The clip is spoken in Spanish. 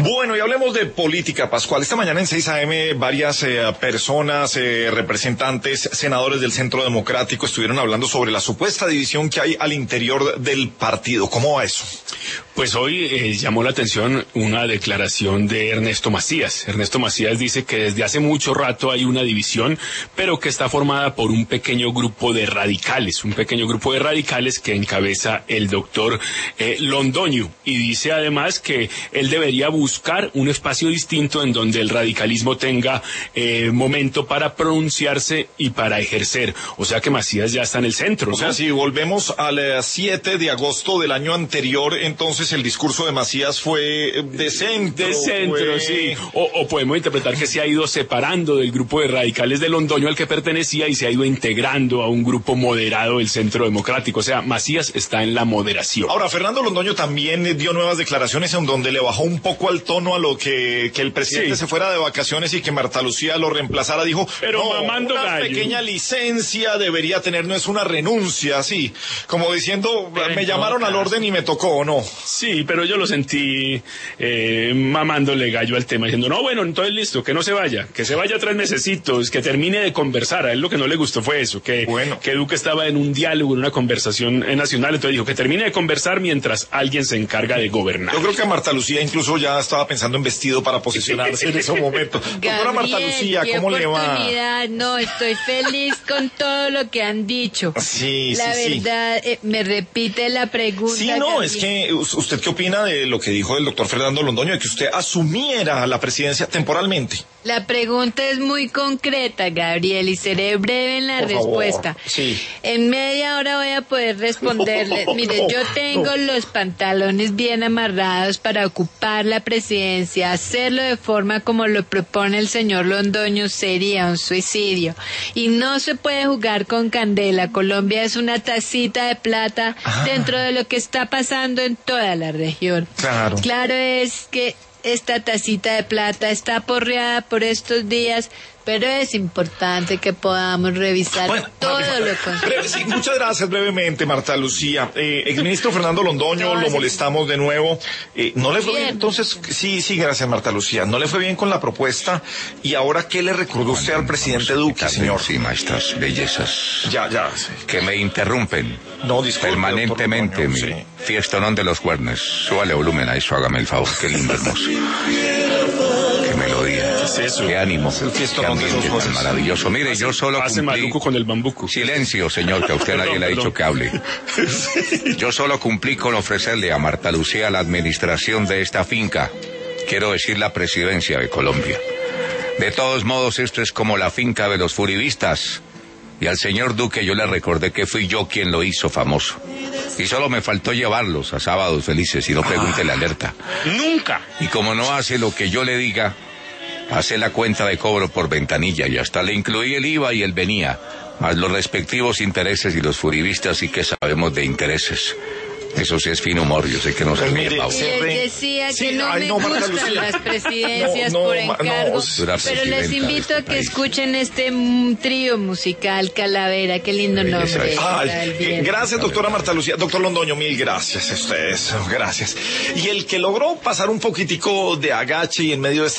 Bueno, y hablemos de política, Pascual. Esta mañana en 6 a.m. varias personas, representantes, senadores del Centro Democrático estuvieron hablando sobre la supuesta división que hay al interior del partido. ¿Cómo va eso? Pues hoy llamó la atención una declaración de Ernesto Macías. Ernesto Macías dice que desde hace mucho rato hay una división, pero que está formada por un pequeño grupo de radicales, que encabeza el doctor Londoño. Y dice además que él debería buscar un espacio distinto en donde el radicalismo tenga momento para pronunciarse y para ejercer. O sea que Macías ya está en el centro, ¿no? O sea, si volvemos al 7 de agosto del año anterior, entonces el discurso de Macías fue de centro. De centro, sí. O podemos interpretar que se ha ido separando del grupo de radicales de Londoño al que pertenecía y se ha ido integrando a un grupo moderado del Centro Democrático. O sea, Macías está en la moderación. Ahora, Fernando Londoño también dio nuevas declaraciones en donde le bajó un poco al tono a lo que el presidente se fuera de vacaciones y que Marta Lucía lo reemplazara. Dijo, pero no, mamando una gallo. Pequeña licencia debería tener, no es una renuncia, así, como diciendo, pero me llamaron al orden y me tocó, ¿o no? Sí, pero yo lo sentí mamándole gallo al tema, diciendo, no, bueno, entonces listo, que no se vaya, que se vaya 3 mesecitos, que termine de conversar. A él lo que no le gustó fue eso, que Duque estaba en un diálogo, en una conversación nacional, entonces dijo que termine de conversar mientras alguien se encarga de gobernar. Yo creo que Marta Lucía incluso ya estaba pensando en vestido para posicionarse en ese momento. Doctora Marta Lucía, ¿cómo le va? No, estoy feliz con todo lo que han dicho. Sí, la verdad, me repite la pregunta. Sí, no, es que ¿usted qué opina de lo que dijo el doctor Fernando Londoño, de que usted asumiera la presidencia temporalmente? La pregunta es muy concreta, Gabriel, y seré breve en la respuesta. Sí. En media hora voy a poder responderle. Mire, yo tengo los pantalones bien amarrados para ocupar la presidencia. Hacerlo de forma como lo propone el señor Londoño sería un suicidio. Y no se puede jugar con candela. Colombia es una tacita de plata dentro de lo que está pasando en toda la región. Claro es que esta tacita de plata está aporreada por estos días, pero es importante que podamos revisar todo lo que... Sí, muchas gracias. Brevemente, Marta Lucía. Exministro Fernando Londoño, lo molestamos de nuevo. ¿No le fue bien? Entonces, sí, gracias, Marta Lucía. ¿No le fue bien con la propuesta? ¿Y ahora qué le recordó usted al presidente Duque, señor? Sí, estas bellezas. Ya. Sí. Que me interrumpen. No, disculpe, permanentemente, Londoño, mi fiestonón de los cuernos. Súbale volumen a eso, hágame el favor. Qué lindo, hermoso. Qué melodía. ¿Qué es eso? Qué ánimo. Es el fiestonón de los tan maravilloso. Mire, yo solo cumplí... maluco con el bambuco. Silencio, señor, que a usted nadie le ha dicho que hable. Yo solo cumplí con ofrecerle a Marta Lucía la administración de esta finca. Quiero decir, la presidencia de Colombia. De todos modos, esto es como la finca de los furibistas. Y al señor Duque yo le recordé que fui yo quien lo hizo famoso. Y solo me faltó llevarlos a Sábados Felices, y no pregúntele alerta. ¡Nunca! Y como no hace lo que yo le diga, hace la cuenta de cobro por ventanilla, y hasta le incluí el IVA y el venía, más los respectivos intereses, y los furibistas sí que sabemos de intereses. Eso sí es fin humor, yo sé que no se ríe, Pau. Él decía que no me gustan las presidencias por encargo, pero les invito a que escuchen este trío musical, Calavera, qué lindo nombre. Gracias, doctora Marta Lucía. Doctor Londoño, mil gracias a ustedes, gracias. Y el que logró pasar un poquitico de agache y en medio de esta